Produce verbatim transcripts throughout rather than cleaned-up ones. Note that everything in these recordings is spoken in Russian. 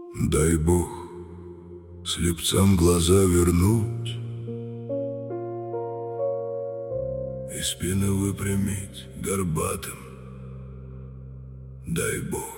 Дай Бог слепцам глаза вернуть и спины выпрямить горбатым. Дай Бог.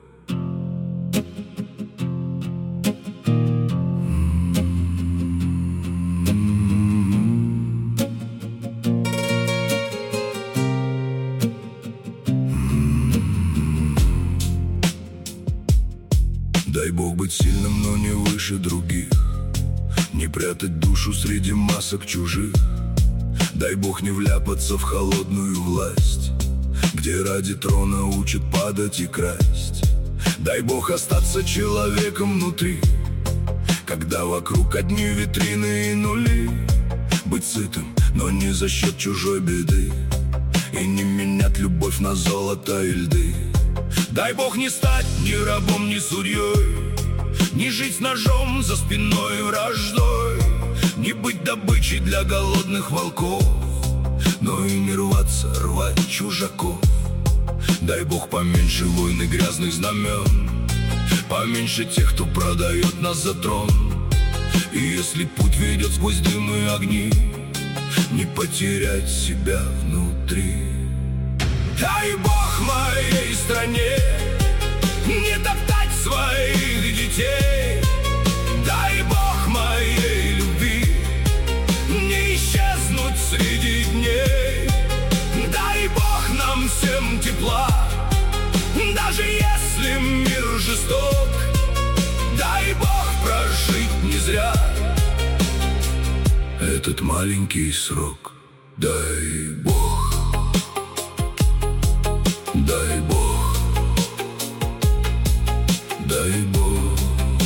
Дай Бог быть сильным, но не выше других, не прятать душу среди масок чужих. Дай Бог не вляпаться в холодную власть, где ради трона учат падать и красть. Дай Бог остаться человеком внутри, когда вокруг одни витрины и нули. Быть сытым, но не за счет чужой беды, и не менять любовь на золото и льды. Дай Бог не стать ни рабом, ни судьей, не жить с ножом за спиной враждой, не быть добычей для голодных волков, но и не рваться, рвать чужаков. Дай Бог поменьше войн и грязных знамен, поменьше тех, кто продает нас за трон. И если путь ведет сквозь дым и огни, не потерять себя внутри. Дай Бог моей стране не топтать своих детей. Дай Бог моей любви не исчезнуть среди дней. Дай Бог нам всем тепла, даже если мир жесток. Дай Бог прожить не зря этот маленький срок. Дай Бог. Дай Бог, дай Бог.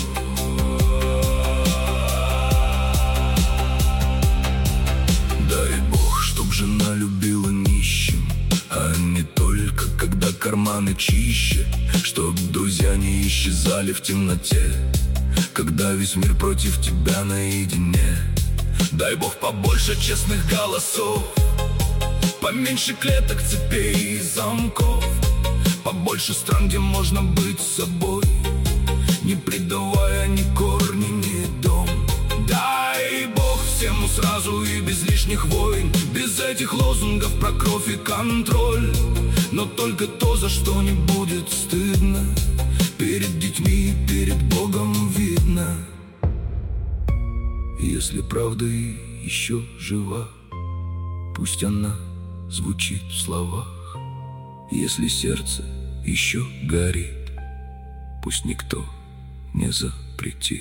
Дай Бог, чтоб жена любила нищим, а не только когда карманы чище. Чтоб друзья не исчезали в темноте, когда весь мир против тебя наедине. Дай Бог побольше честных голосов, поменьше клеток, цепей и замков, побольше стран, где можно быть собой, не предавая ни корни, ни дом. Дай Бог всему сразу и без лишних войн, без этих лозунгов про кровь и контроль, но только то, за что не будет стыдно, перед детьми и перед Богом видно. Если правда еще жива, пусть она звучит в словах. Если сердце еще горит, пусть никто не запретит.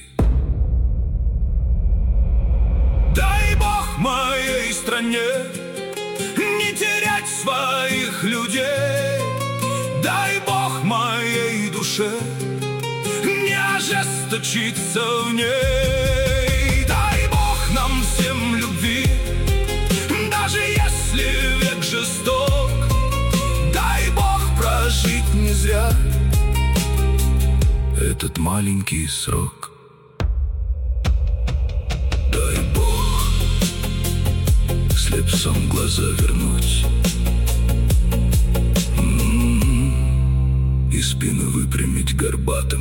Дай Бог моей стране не терять своих людей. Дай Бог моей душе не ожесточиться в ней. Дай Бог нам всем любви, даже если век жесток. Дай Бог прожить не зря этот маленький срок. Дай Бог слепцам глаза вернуть и спины выпрямить горбатым.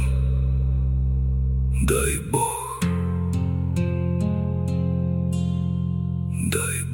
Дай Бог. Дай